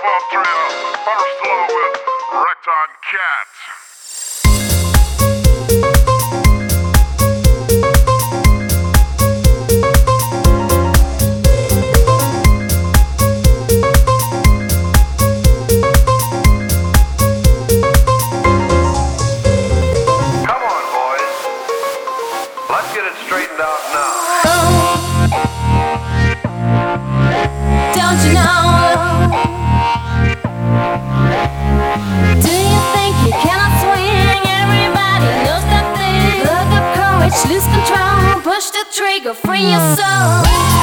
Austria, Barcelona with Recton Cat. Come on, boys. Let's get it straightened out now. Don't you know? Do you think you cannot swing? Everybody knows that thing. Look up, courage, lose control. Push the trigger, free your soul.